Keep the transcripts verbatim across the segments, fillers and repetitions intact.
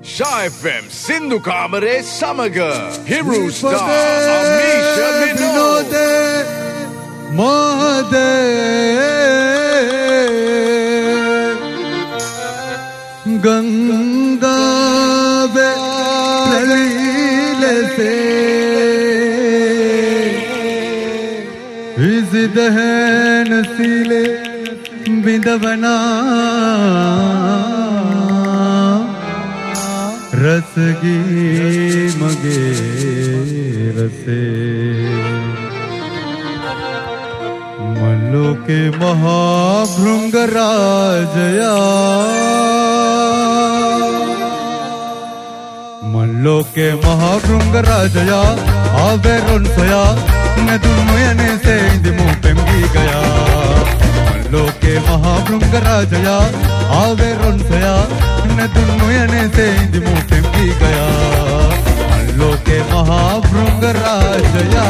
Sha F M Sindhu Kamare Samaga Hero Star Amisha Vinod Mahade Ganga be lalile se Vizid hai nasile bindavana रसगी मगे रसे मल्लो के महाभृंग राजया मल्लो के महाभृंग राजया आवे रोन्सया न दुनियाने से इंदिमो पेंगी गया मल्लो के महाभृंग राजया आवे रोन्सया न दुनियाने से इंदिमो पेंगी गया मल्लो के महाभृंग राजया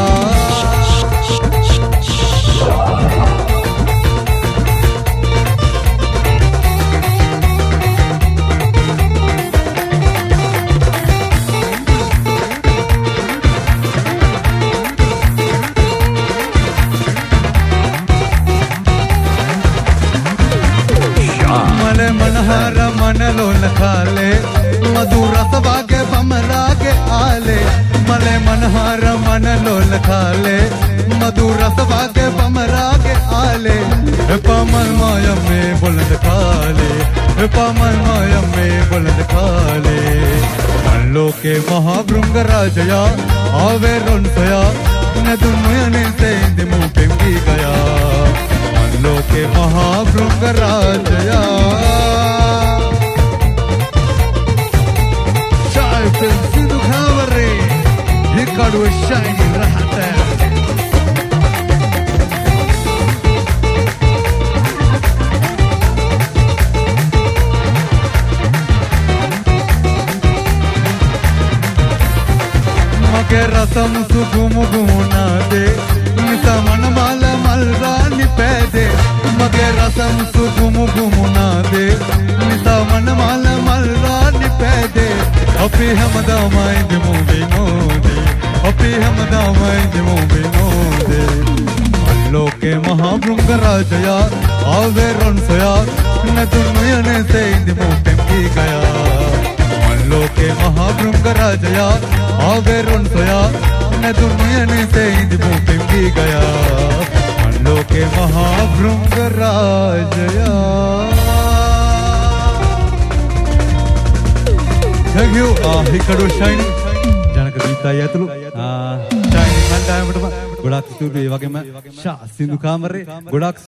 मले मनहर मनलो लखाले मधुर सवागे बमरागे आले मले मनहर मनलो लखाले मधुर सवागे बमरागे आले पमल माया में बुलंद खाले पमल माया में बुलंद खाले मल्लो के महाभृंग राजया आवे रोन्सया न दुनिया ने से इंदिमो पेंगी गया मल्लो के महाभृंग राजया Sindhu Kamare Hikadu shiny rahata Mage rasam sugum guna de Nisa man mal malra ni pede Mage rasam sugum guna de Nisa man mal malra ni pede Api hamda mind movie no de Api hamda mind movie no de Mallo ke महाभृंग राजया आवे रोन्सया न दुनिया ने से इंदिमो पेंगी गया मल्लो के महाभृंग राजया आवे रोन्सया न दुनिया ने से इंदिमो पेंगी गया मल्लो के महाभृंग राजया Thank you. Ah, Hikadu shiny. Janaka Gita Yatulu. Ah, shiny man diamond. Godak studio. Wagema. Sha Sindhu Kamare. Godak.